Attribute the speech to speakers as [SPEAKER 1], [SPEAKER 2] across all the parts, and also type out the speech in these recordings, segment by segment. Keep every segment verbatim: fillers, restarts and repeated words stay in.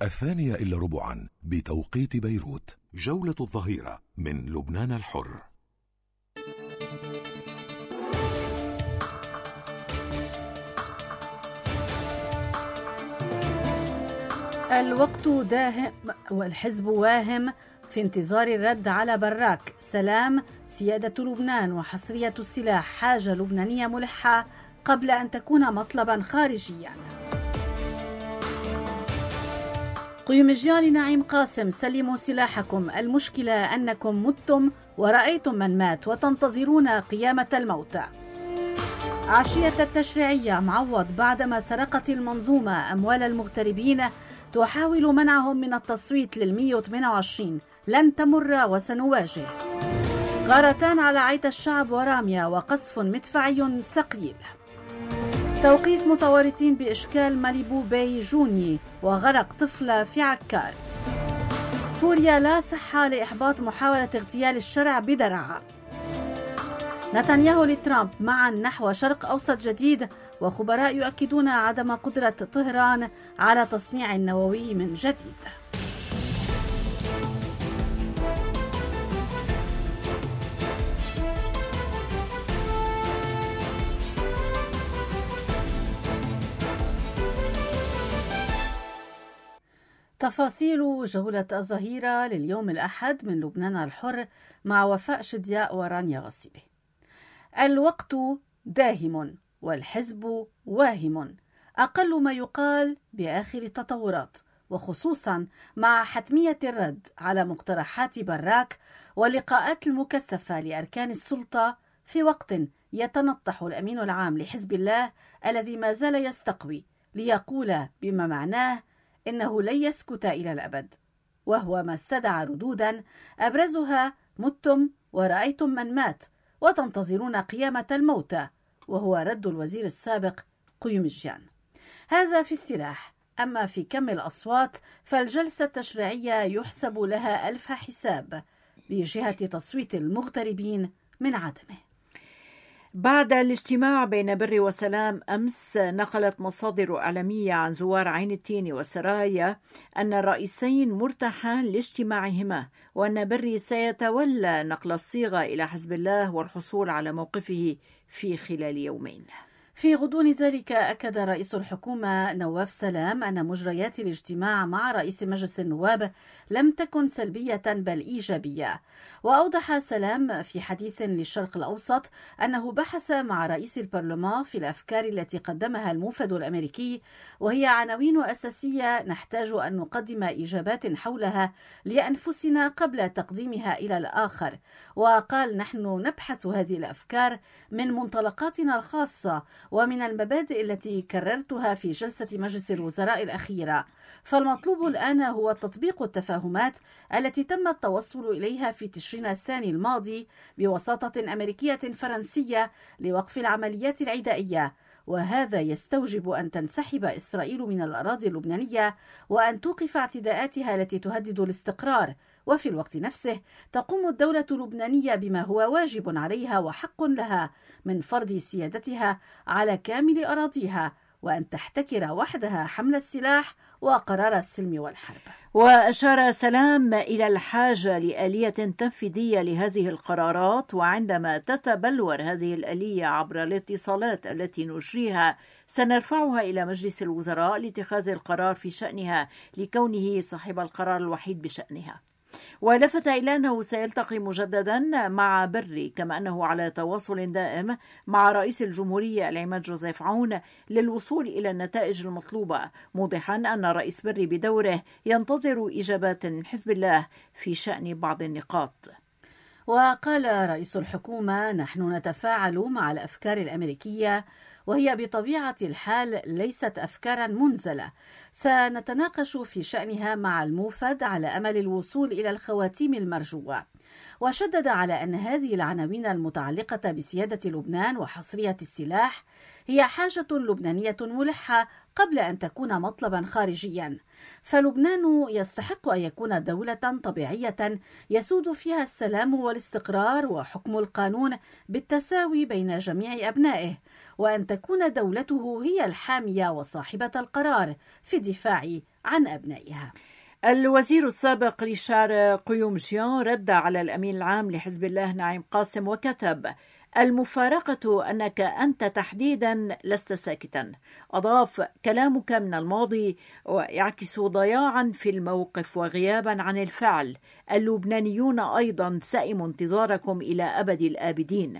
[SPEAKER 1] الثانية إلا ربعا بتوقيت بيروت. جولة الظهيرة من لبنان الحر.
[SPEAKER 2] الوقت داهم والحزب واهم في انتظار الرد على براك. سلام، سيادة لبنان وحصرية السلاح حاجة لبنانية ملحة قبل أن تكون مطلبا خارجيا. قيومجيان لنعيم قاسم: سلموا سلاحكم، المشكلة أنكم متم ورأيتم من مات وتنتظرون قيامة الموتى. عشية التشريعية: معوض بعدما سرقت المنظومة أموال المغتربين تحاول منعهم من التصويت للمئة وثمانية وعشرين، لن تمر وسنواجه. غارتان على عيت الشعب ورامية وقصف مدفعي ثقيل. توقيف متورطين بإشكال ماليبو باي جوني وغرق طفلة في عكار. سوريا لا صحة لإحباط محاولة اغتيال الشرع بدرعا. نتنياهو لترامب معا نحو شرق أوسط جديد، وخبراء يؤكدون عدم قدرة طهران على تصنيع النووي من جديد. تفاصيل جولة الظهيرة لليوم الأحد من لبنان الحر مع وفاء شدياء ورانيا غصيبي. الوقت داهم والحزب واهم، أقل ما يقال بآخر التطورات، وخصوصا مع حتمية الرد على مقترحات براك واللقاءات المكثفة لأركان السلطة في وقت يتنطح الأمين العام لحزب الله الذي ما زال يستقوي ليقول بما معناه إنه لن يسكت إلى الأبد، وهو ما استدعى ردودا أبرزها متم ورأيتم من مات وتنتظرون قيامة الموتى، وهو رد الوزير السابق قيومجيان. هذا في السلاح. أما في كم الأصوات فالجلسة التشريعية يحسب لها ألف حساب بجهة تصويت المغتربين من عدمه.
[SPEAKER 3] بعد الاجتماع بين بري وسلام أمس، نقلت مصادر إعلامية عن زوار عين التين والسرايا أن الرئيسين مرتاحان لاجتماعهما، وأن بري سيتولى نقل الصيغة إلى حزب الله والحصول على موقفه في خلال يومين.
[SPEAKER 2] في غضون ذلك أكد رئيس الحكومة نواف سلام أن مجريات الاجتماع مع رئيس مجلس النواب لم تكن سلبية بل إيجابية. وأوضح سلام في حديث للشرق الأوسط أنه بحث مع رئيس البرلمان في الأفكار التي قدمها الموفد الأمريكي، وهي عناوين أساسية نحتاج أن نقدم إجابات حولها لأنفسنا قبل تقديمها إلى الآخر. وقال: نحن نبحث هذه الأفكار من منطلقاتنا الخاصة ومن المبادئ التي كررتها في جلسة مجلس الوزراء الأخيرة، فالمطلوب الآن هو تطبيق التفاهمات التي تم التوصل إليها في تشرين الثاني الماضي بوساطة أمريكية فرنسية لوقف العمليات العدائية، وهذا يستوجب أن تنسحب إسرائيل من الأراضي اللبنانية وأن توقف اعتداءاتها التي تهدد الاستقرار، وفي الوقت نفسه تقوم الدولة اللبنانية بما هو واجب عليها وحق لها من فرض سيادتها على كامل أراضيها، وأن تحتكر وحدها حمل السلاح وقرار السلم والحرب.
[SPEAKER 3] وأشار سلام إلى الحاجة لآلية تنفيذية لهذه القرارات، وعندما تتبلور هذه الآلية عبر الاتصالات التي نجريها سنرفعها إلى مجلس الوزراء لاتخاذ القرار في شأنها لكونه صاحب القرار الوحيد بشأنها. ولفت إلى أنه سيلتقي مجددا مع بري، كما أنه على تواصل دائم مع رئيس الجمهورية العماد جوزيف عون للوصول إلى النتائج المطلوبة، موضحا أن رئيس بري بدوره ينتظر إجابات من حزب الله في شأن بعض النقاط.
[SPEAKER 2] وقال رئيس الحكومة: نحن نتفاعل مع الأفكار الأمريكية، وهي بطبيعة الحال ليست أفكارا منزلة، سنتناقش في شأنها مع الموفد على أمل الوصول إلى الخواتيم المرجوة. وشدد على أن هذه العناوين المتعلقة بسيادة لبنان وحصرية السلاح هي حاجة لبنانية ملحة قبل أن تكون مطلبا خارجيا، فلبنان يستحق أن يكون دولة طبيعية يسود فيها السلام والاستقرار وحكم القانون بالتساوي بين جميع أبنائه، وأن تكون دولته هي الحامية وصاحبة القرار في الدفاع عن أبنائها.
[SPEAKER 3] الوزير السابق ريشار قيومجيان رد على الأمين العام لحزب الله نعيم قاسم وكتب: المفارقة أنك أنت تحديدا لست ساكتا. أضاف: كلامك من الماضي ويعكس ضياعا في الموقف وغيابا عن الفعل. اللبنانيون أيضا سئموا انتظاركم إلى أبد الآبدين.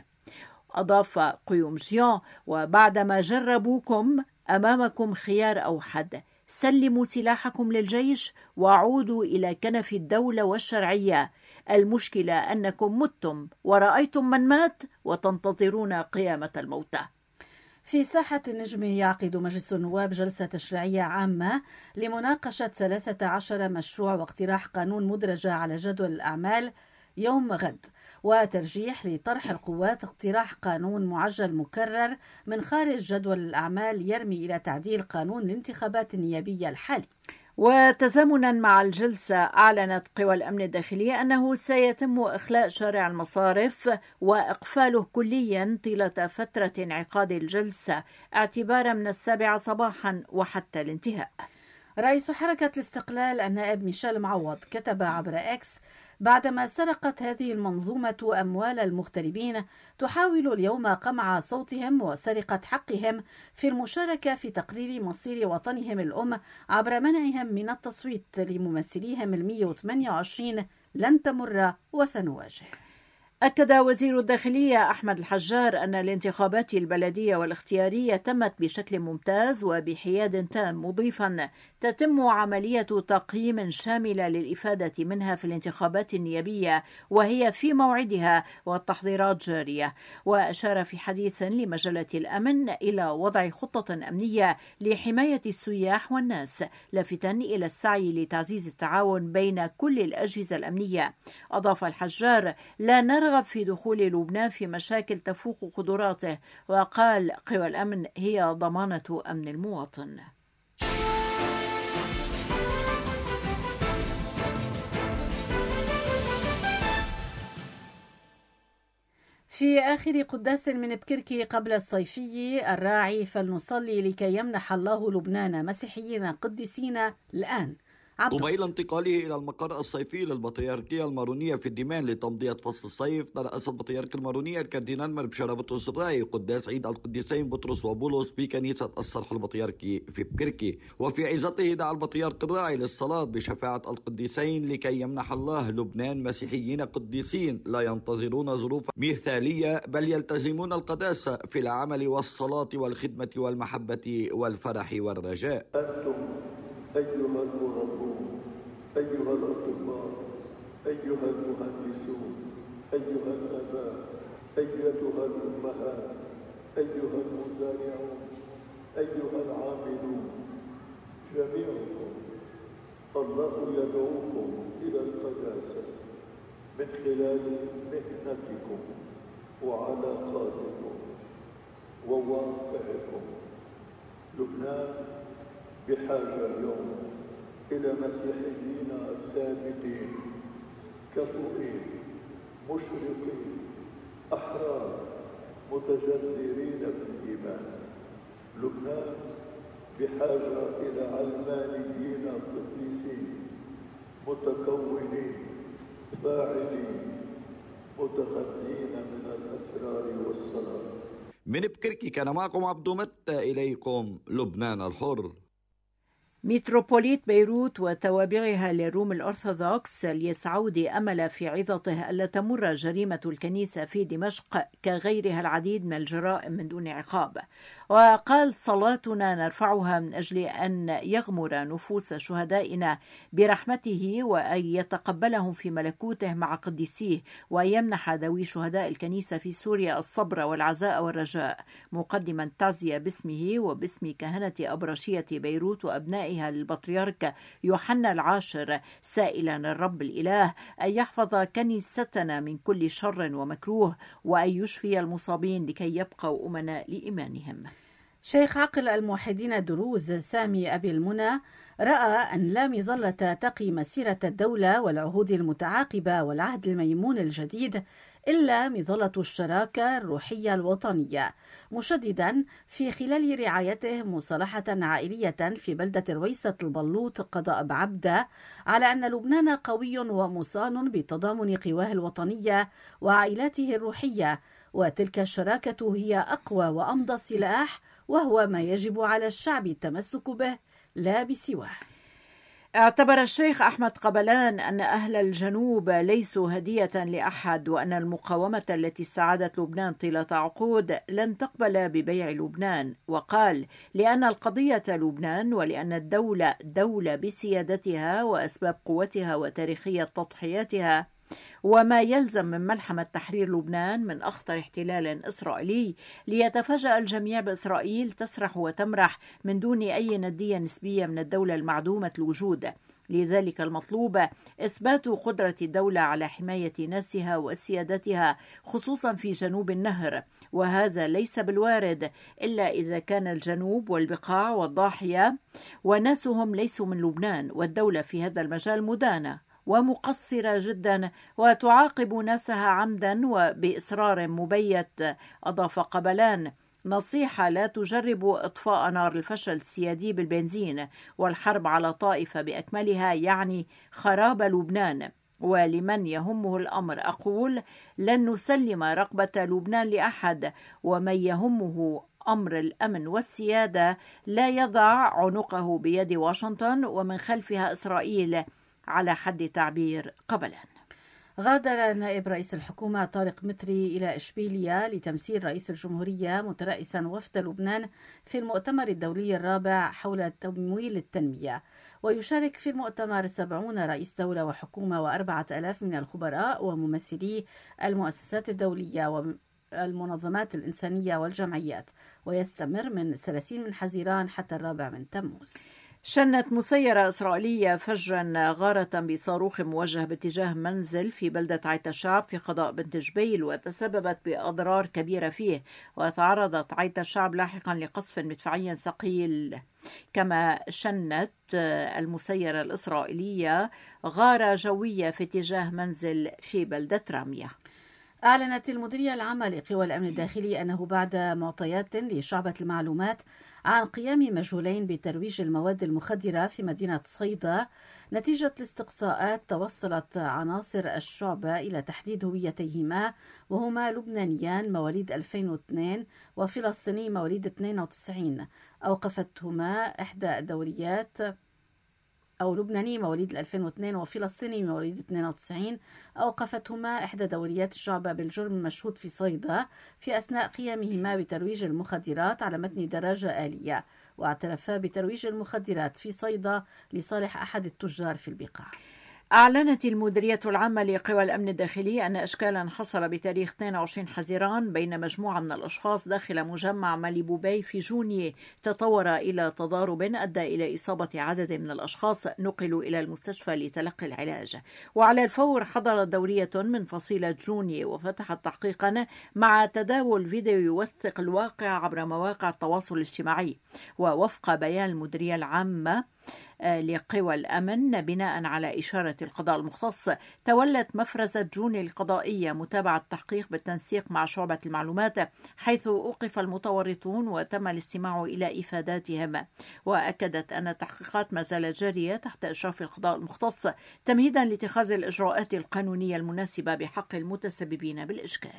[SPEAKER 3] أضاف قيومجيان: وبعدما جربوكم أمامكم خيار أوحد، سلموا سلاحكم للجيش وعودوا إلى كنف الدولة والشرعية. المشكلة أنكم متم ورأيتم من مات وتنتظرون قيامة الموتى.
[SPEAKER 2] في ساحة النجم يعقد مجلس النواب جلسة تشريعية عامة لمناقشة ثلاثة عشر مشروع واقتراح قانون مدرجة على جدول الأعمال يوم غد، وترجيح لطرح القوات اقتراح قانون معجل مكرر من خارج جدول الأعمال يرمي إلى تعديل قانون الانتخابات النيابية الحالي.
[SPEAKER 3] وتزامنا مع الجلسة، أعلنت قوى الأمن الداخلية أنه سيتم إخلاء شارع المصارف وإقفاله كليا طيلة فترة انعقاد الجلسة اعتبارا من السابعة صباحا وحتى الانتهاء.
[SPEAKER 2] رئيس حركة الاستقلال النائب ميشيل معوض كتب عبر إكس: بعدما سرقت هذه المنظومة أموال المغتربين، تحاول اليوم قمع صوتهم وسرقة حقهم في المشاركة في تقرير مصير وطنهم الأم عبر منعهم من التصويت لممثليهم المئة وثمانية وعشرين. لن تمر وسنواجه.
[SPEAKER 3] أكد وزير الداخلية أحمد الحجار أن الانتخابات البلدية والاختيارية تمت بشكل ممتاز وبحياد تام، مضيفا: تتم عملية تقييم شاملة للإفادة منها في الانتخابات النيابية وهي في موعدها والتحضيرات جارية. وأشار في حديث لمجلة الأمن إلى وضع خطة أمنية لحماية السياح والناس، لافتا إلى السعي لتعزيز التعاون بين كل الأجهزة الأمنية. أضاف الحجار: لا نرى رغب في دخول لبنان في مشاكل تفوق قدراته، وقال: قوى الأمن هي ضمانة أمن المواطن.
[SPEAKER 2] في آخر قداس من بكركي قبل الصيفي الراعي: فلنصلي لكي يمنح الله لبنان مسيحيين قديسين الآن.
[SPEAKER 4] قبيل انتقاله إلى المقر الصيفي للبطريركية المارونية في الدمام لتمضية فصل الصيف، ترأس البطريرك المارونية الكاردينال مربشارة بطرس الراعي قداس عيد القديسين بطرس وبولس بكنيسة الصرح البطريركي في بكركي. وفي عظته دعا البطريرك الراعي للصلاة بشفاعة القديسين لكي يمنح الله لبنان مسيحيين قديسين لا ينتظرون ظروف مثالية، بل يلتزمون القداسة في العمل والصلاة والخدمة والمحبة والفرح والرجاء.
[SPEAKER 5] أيها المربون، أيها الأطباء، أيها المهندسون، أيها الآباء، أيتها الأمهات، أيها المزارعون، أيها العاملون، جميعكم الله يدعوكم إلى القداسة من خلال مهنتكم وعلاقاتكم وواقعكم. لبنان بحاجة اليوم إلى مسيحيين ثابتين كفؤين مشرقين أحرار متجذرين في الإيمان. لبنان بحاجة إلى علمانيين قديسين متكونين فاعلين متخذين من الأسرار والصلاة.
[SPEAKER 4] من بكركي كان معكم عبدو متى، إليكم لبنان الحر.
[SPEAKER 3] متروبوليت بيروت وتوابعها للروم الأرثوذكس اليسعودي أمل في عظته ألا تمر جريمة الكنيسة في دمشق كغيرها العديد من الجرائم من دون عقاب. وقال: صلاتنا نرفعها من أجل أن يغمر نفوس شهدائنا برحمته وأن يتقبلهم في ملكوته مع قديسيه، وأن يمنح ذوي شهداء الكنيسة في سوريا الصبر والعزاء والرجاء، مقدما تعزية باسمه وباسم كهنة أبرشية بيروت وأبنائها للبطريرك يوحنا العاشر، سائلا الرب الإله أن يحفظ كنيستنا من كل شر ومكروه، وأن يشفي المصابين لكي يبقوا أمناء لإيمانهم.
[SPEAKER 2] شيخ عقل الموحدين دروز سامي أبي المنى رأى أن لا مظلة تقي مسيرة الدولة والعهود المتعاقبة والعهد الميمون الجديد إلا مظلة الشراكة الروحية الوطنية، مشددا في خلال رعايته مصالحة عائلية في بلدة رويسة البلوط قضاء بعبدة على أن لبنان قوي ومصان بتضامن قواه الوطنية وعائلاته الروحية، وتلك الشراكة هي أقوى وأمضى سلاح، وهو ما يجب على الشعب التمسك به لا بسواه.
[SPEAKER 3] اعتبر الشيخ أحمد قبلان أن أهل الجنوب ليسوا هدية لأحد، وأن المقاومة التي استعادت لبنان طيلة عقود لن تقبل ببيع لبنان، وقال: لأن القضية لبنان، ولأن الدولة دولة بسيادتها وأسباب قوتها وتاريخية تضحياتها، وما يلزم من ملحمة تحرير لبنان من أخطر احتلال إسرائيلي، ليتفاجأ الجميع بإسرائيل تسرح وتمرح من دون أي ندية نسبية من الدولة المعدومة الوجود. لذلك المطلوب إثبات قدرة الدولة على حماية ناسها وسيادتها، خصوصا في جنوب النهر، وهذا ليس بالوارد إلا إذا كان الجنوب والبقاع والضاحية وناسهم ليسوا من لبنان، والدولة في هذا المجال مدانة ومقصرة جدا وتعاقب ناسها عمدا وبإصرار مبيت. أضاف قبلان: نصيحة: لا تجربوا إطفاء نار الفشل السيادي بالبنزين، والحرب على طائفة بأكملها يعني خراب لبنان. ولمن يهمه الأمر أقول: لن نسلم رقبة لبنان لأحد، ومن يهمه أمر الأمن والسيادة لا يضع عنقه بيد واشنطن ومن خلفها إسرائيل، على حد تعبير قبلان.
[SPEAKER 2] غادر نائب رئيس الحكومة طارق متري إلى إشبيلية لتمثيل رئيس الجمهورية مترأسا وفد لبنان في المؤتمر الدولي الرابع حول تمويل التنمية، ويشارك في المؤتمر سبعون رئيس دولة وحكومة وأربعة آلاف من الخبراء وممثلي المؤسسات الدولية والمنظمات الإنسانية والجمعيات، ويستمر من ثلاثين من حزيران حتى الرابع من تموز.
[SPEAKER 3] شنت مسيرة إسرائيلية فجرا غارة بصاروخ موجه باتجاه منزل في بلدة عيت الشعب في قضاء بنت جبيل، وتسببت بأضرار كبيرة فيه، وتعرضت عيت الشعب لاحقا لقصف مدفعي ثقيل. كما شنت المسيرة الإسرائيلية غارة جوية في اتجاه منزل في بلدة رامية.
[SPEAKER 2] أعلنت المديرية العامة لقوى الأمن الداخلي أنه بعد معطيات لشعبة المعلومات عن قيام مجهولين بترويج المواد المخدرة في مدينة صيدا، نتيجة الاستقصاءات توصلت عناصر الشعبة إلى تحديد هويتيهما، وهما لبنانيان مواليد ألفين واثنين وفلسطيني مواليد اثنين وتسعين. أوقفتهما إحدى الدوريات أو لبناني مواليد ألفين واثنين وفلسطيني مواليد اثنين وتسعين، أوقفتهما إحدى دوريات الشعبة بالجرم المشهود في صيدا في أثناء قيامهما بترويج المخدرات على متن دراجة آلية، واعترفا بترويج المخدرات في صيدا لصالح أحد التجار في البقاع.
[SPEAKER 3] أعلنت المديرية العامة لقوى الأمن الداخلي أن إشكالا حصل بتاريخ اثنين وعشرين حزيران بين مجموعة من الأشخاص داخل مجمع ماليبوباي في جوني تطور إلى تضارب أدى إلى إصابة عدد من الأشخاص نقلوا إلى المستشفى لتلقي العلاج. وعلى الفور حضرت دورية من فصيلة جوني وفتحت تحقيقا مع تداول فيديو يوثق الواقع عبر مواقع التواصل الاجتماعي. ووفق بيان المديرية العامة لقوى الأمن بناء على إشارة القضاء المختص، تولت مفرزة جوني القضائية متابعة التحقيق بالتنسيق مع شعبة المعلومات، حيث أوقف المتورطون وتم الاستماع إلى إفاداتهم. وأكدت أن التحقيقات ما زالت جارية تحت إشراف القضاء المختص، تمهيدا لاتخاذ الإجراءات القانونية المناسبة بحق المتسببين بالإشكال.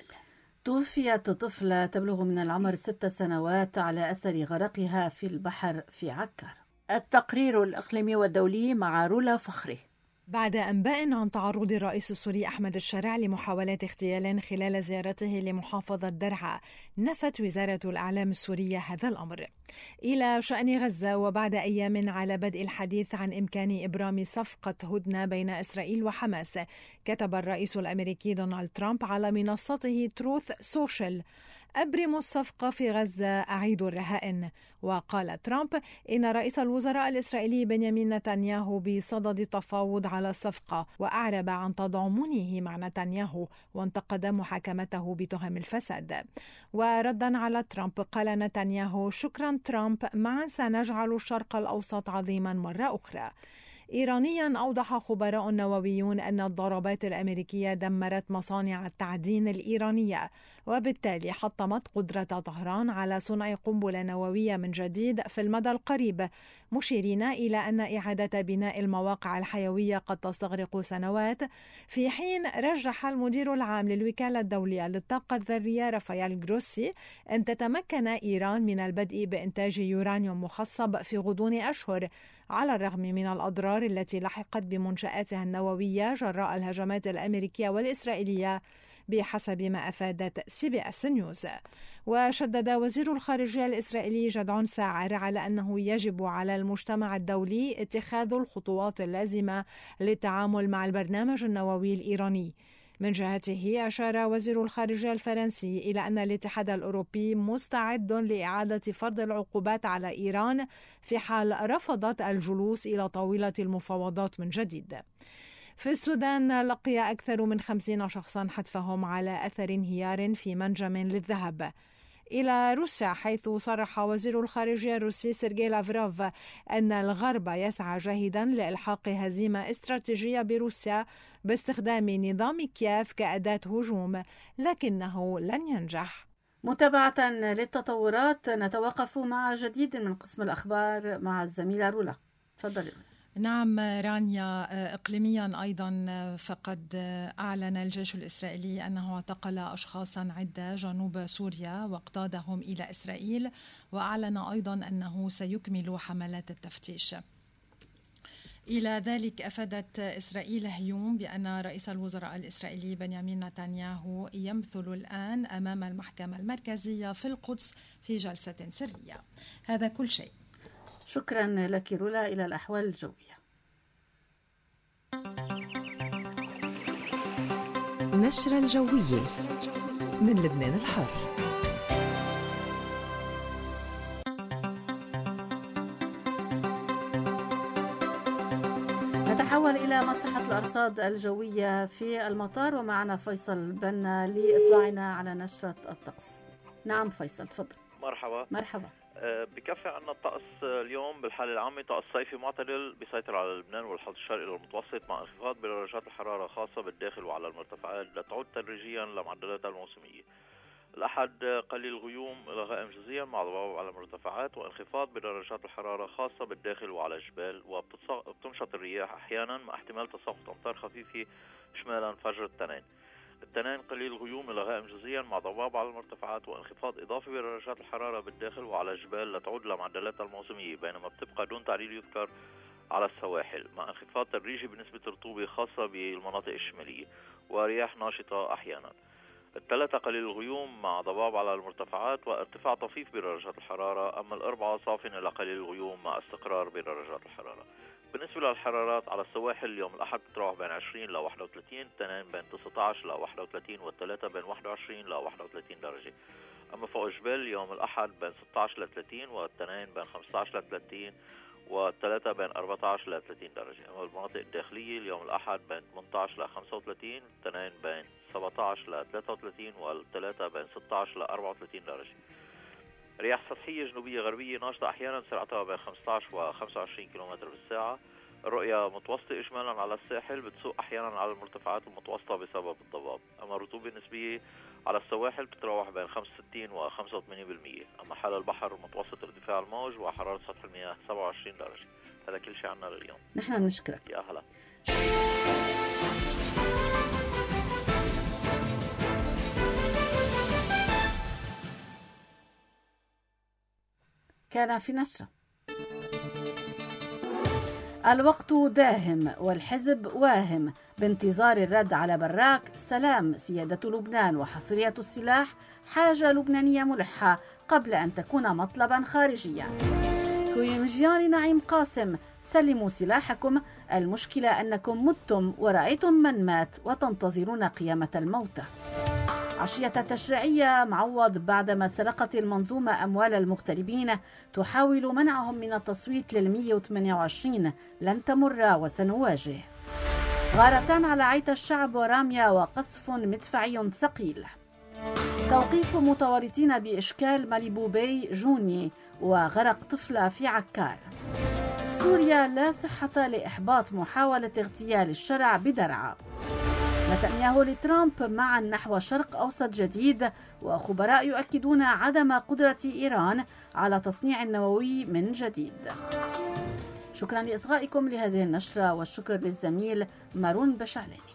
[SPEAKER 2] توفيت طفلة تبلغ من العمر ست سنوات على أثر غرقها في البحر في عكار.
[SPEAKER 3] التقرير الإقليمي والدولي مع رولا فخري.
[SPEAKER 6] بعد أنباء عن تعرض الرئيس السوري أحمد الشارع لمحاولات اغتيال خلال زيارته لمحافظة درعا، نفت وزارة الإعلام السورية هذا الأمر. إلى شأن غزة، وبعد أيام على بدء الحديث عن إمكان إبرام صفقة هدنة بين إسرائيل وحماس، كتب الرئيس الأمريكي دونالد ترامب على منصته تروث سوشيال: أبرموا الصفقة في غزة، أعيدوا الرهائن. وقال ترامب إن رئيس الوزراء الإسرائيلي بنيامين نتنياهو بصدد التفاوض على الصفقة، وأعرب عن تضامنه مع نتنياهو وانتقد محاكمته بتهم الفساد. وردا على ترامب قال نتنياهو: شكرا ترامب، معا سنجعل الشرق الأوسط عظيما مرة أخرى. إيرانيا أوضح خبراء نوويون أن الضربات الأمريكية دمرت مصانع التعدين الإيرانية، وبالتالي حطمت قدرة طهران على صنع قنبلة نووية من جديد في المدى القريب، مشيرين إلى أن إعادة بناء المواقع الحيوية قد تستغرق سنوات، في حين رجح المدير العام للوكالة الدولية للطاقة الذرية رافائيل جروسي أن تتمكن إيران من البدء بإنتاج يورانيوم مخصب في غضون أشهر، على الرغم من الأضرار التي لحقت بمنشآتها النووية جراء الهجمات الأمريكية والإسرائيلية، بحسب ما أفادت سي بي إس نيوز. وشدد وزير الخارجية الإسرائيلي جدعون ساعر على أنه يجب على المجتمع الدولي اتخاذ الخطوات اللازمة للتعامل مع البرنامج النووي الإيراني. من جهته أشار وزير الخارجية الفرنسي إلى أن الاتحاد الأوروبي مستعد لإعادة فرض العقوبات على إيران في حال رفضت الجلوس إلى طاولة المفاوضات من جديد. في السودان لقي أكثر من خمسين شخصا حتفهم على أثر انهيار في منجم للذهب إلى روسيا، حيث صرح وزير الخارجية الروسي سيرجي لافروف أن الغرب يسعى جاهدا لإلحاق هزيمة استراتيجية بروسيا باستخدام نظام كييف كأداة هجوم، لكنه لن ينجح.
[SPEAKER 2] متابعة للتطورات نتوقف مع جديد من قسم الأخبار مع الزميلة رولا. تفضلي.
[SPEAKER 6] نعم رانيا، إقليميا أيضا فقد أعلن الجيش الإسرائيلي أنه اعتقل أشخاصا عدة جنوب سوريا واقتادهم إلى إسرائيل، وأعلن أيضا أنه سيكمل حملات التفتيش. إلى ذلك أفادت إسرائيل اليوم بأن رئيس الوزراء الإسرائيلي بنيامين نتنياهو يمثل الآن أمام المحكمة المركزية في القدس في جلسة سرية. هذا كل شيء.
[SPEAKER 2] شكرا لك رولا. إلى الأحوال الجوية.
[SPEAKER 7] نشرة الجوية من لبنان الحر.
[SPEAKER 2] نتحول إلى مصلحة الأرصاد الجوية في المطار، ومعنا فيصل بنا لإطلاعنا على نشرة الطقس. نعم فيصل، تفضل.
[SPEAKER 8] مرحبا.
[SPEAKER 2] مرحبا.
[SPEAKER 8] بكفي عنا الطقس اليوم بالحالة العامة طقس صيفي معتدل بيسيطر على لبنان والحوض الشرقي للمتوسط، مع انخفاض بدرجات الحرارة خاصة بالداخل وعلى المرتفعات لتعود تدريجيا لمعدلاتها الموسمية. الأحد قليل الغيوم إلى غائم جزئيا مع ضباب على المرتفعات وانخفاض بدرجات الحرارة خاصة بالداخل وعلى الجبال، وبتنشط الرياح أحيانا مع احتمال تساقط أمطار خفيفة شمالا فجر التنين. التنين قليل الغيوم إلى غائم جزئيا مع ضباب على المرتفعات وانخفاض إضافي بدرجات الحرارة بالداخل وعلى الجبال لتعود لمعدلاتها الموسمية، بينما بتبقى دون تعديل يذكر على السواحل، مع انخفاض تدريجي بنسبة رطوبة خاصة بالمناطق الشمالية ورياح ناشطة أحيانا. الثلاثة قليل الغيوم مع ضباب على المرتفعات وارتفاع طفيف بدرجات الحرارة، أما الأربعة صاف إلى قليل الغيوم مع استقرار بدرجات الحرارة. بالنسبة للحرارات على السواحل اليوم الأحد بتروح بين عشرين إلى واحد وثلاثين، الاثنين بين تسعة عشر إلى واحد وثلاثين، والثلاثة بين واحد وعشرين إلى واحد وثلاثين درجة. أما فوق الجبال اليوم الأحد بين ستة عشر إلى ثلاثين، والاثنين بين خمسة عشر إلى ثلاثين، والثلاثة بين أربعة عشر إلى ثلاثين درجة. أما المناطق الداخلية اليوم الأحد بين ثمانية عشر إلى خمسة وثلاثين، الاثنين بين سبعة عشر إلى ثلاثة وثلاثين، والثلاثة بين ستة عشر إلى أربعة وثلاثين درجة. رياح سطحية جنوبية غربية ناشطة أحيانا سرعتها بين خمسة عشر و خمسة وعشرين كيلومتر بالساعة. الرؤية متوسطة إجمالا على الساحل، بتسوق أحيانا على المرتفعات المتوسطة بسبب الضباب. أما الرطوبة النسبية على السواحل بتتراوح بين خمسة وستين و خمسة وثمانين بالمئة. أما حال البحر متوسط ارتفاع الموج وحرارة سطح المياه سبعة وعشرين درجة. هذا كل شيء عنا لليوم.
[SPEAKER 2] نحن بنشكرك.
[SPEAKER 8] يا هلا.
[SPEAKER 2] كان في نشرة. الوقت داهم والحزب واهم، بانتظار الرد على براك. سلام سيادة لبنان وحصرية السلاح حاجة لبنانية ملحة قبل أن تكون مطلبا خارجيا. كويمجيان نعيم قاسم، سلموا سلاحكم، المشكلة أنكم متم ورأيتم من مات وتنتظرون قيامة الموتى. عشية تشريعية، معوض بعدما سرقت المنظومة أموال المغتربين تحاول منعهم من التصويت للمية وثمانية وعشرين، لن تمر وسنواجه. غارتان على عيت الشعب ورامية وقصف مدفعي ثقيل. توقيف متورطين بإشكال ماليبو باي جوني وغرق طفلة في عكار. سوريا لا صحة لإحباط محاولة اغتيال الشرع بدرعا. نتنياهو لترامب معا نحو شرق أوسط جديد، وخبراء يؤكدون عدم قدرة إيران على تصنيع النووي من جديد. شكرا لإصغائكم لهذه النشرة، والشكر للزميل مارون بشعلي.